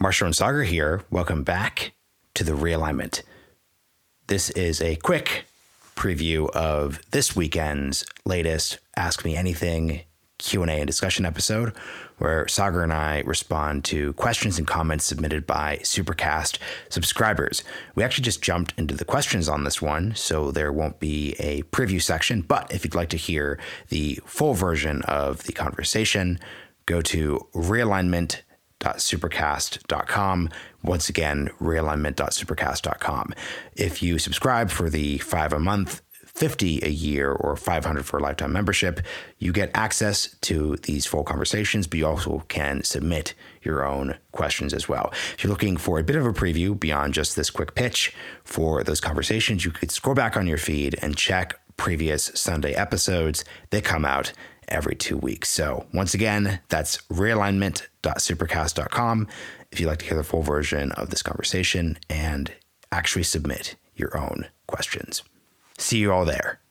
Marshall and Sagar here. Welcome back to The Realignment. This is a quick preview of this weekend's latest Ask Me Anything Q&A and discussion episode, where Sagar and I respond to questions and comments submitted by Supercast subscribers. We actually just jumped into the questions on this one, so there won't be a preview section, but if you'd like to hear the full version of the conversation, go to realignment.supercast.com. Once again, realignment.supercast.com. If you subscribe for the $5 a month, $50 a year, or $500 for a lifetime membership, you get access to these full conversations, but you also can submit your own questions as well. If you're looking for a bit of a preview beyond just this quick pitch for those conversations, you could scroll back on your feed and check previous Sunday episodes. They come out every 2 weeks. So once again, that's realignment.supercast.com if you'd like to hear the full version of this conversation and actually submit your own questions. See you all there.